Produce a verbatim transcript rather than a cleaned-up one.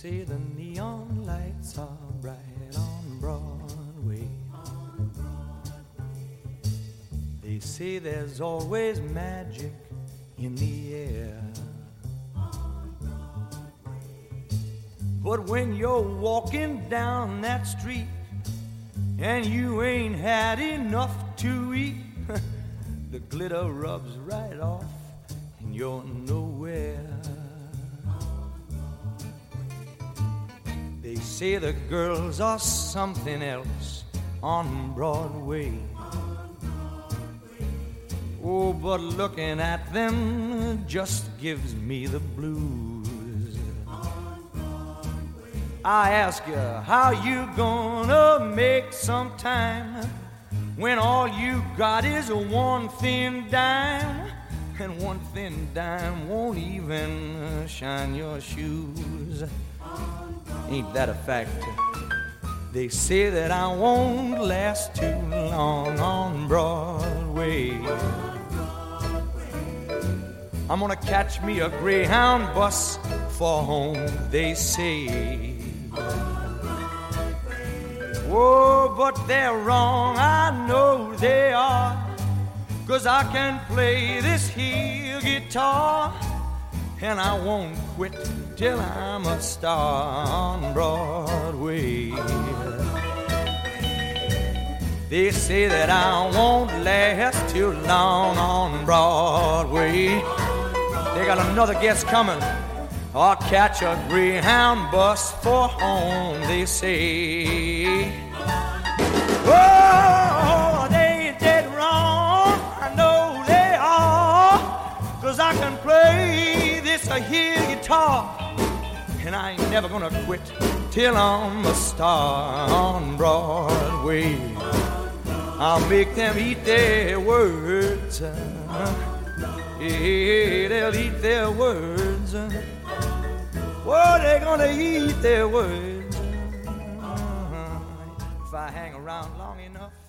say the neon lights are bright on Broadway. They say there's always magic in the air. But when you're walking down that street and you ain't had enough to eat, the glitter rubs right off and you're nowhere. They say the girls are something else on Broadway. Oh, but looking at them just gives me the blues. I ask you, how you gonna make some time when all you got is a one thin dime, and one thin dime won't even shine your shoes? Ain't that a fact? They say that I won't last too long on Broadway. I'm gonna catch me a Greyhound bus for home, they say. Oh, but they're wrong, I know they are, 'cause I can play this here guitar, and I won't quit till I'm a star on Broadway. They say that I won't last too long on Broadway. They got another guest coming. I'll catch a Greyhound bus for home, they say. Oh, they ain't dead wrong, I know they are, 'cause I can play this here guitar, and I ain't never gonna quit till I'm a star on Broadway. I'll make them eat their words. Yeah, they'll eat their words. Oh, they're gonna eat their words if I hang around long enough.